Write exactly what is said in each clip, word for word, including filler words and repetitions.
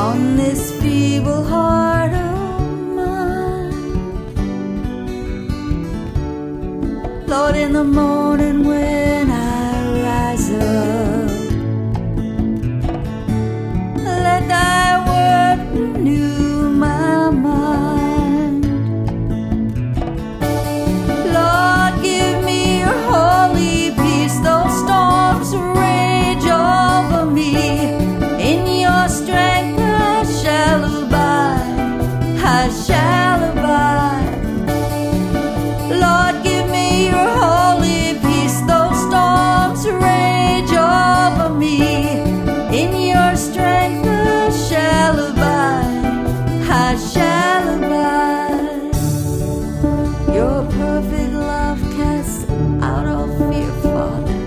on this feeble heart of mine. Lord, in the morning when I rise up, let thy word renew my mind. Lord, give me your holy peace, though storms rage over me. In your strength I shall abide, I shall abide. Lord, give me your holy peace, though storms rage over me. In your strength I shall abide, I shall abide. Your perfect love casts out all fear, Father,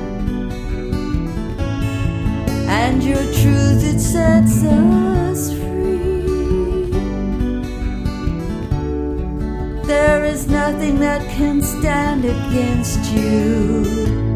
and your truth, it sets us free. There is nothing that can stand against you.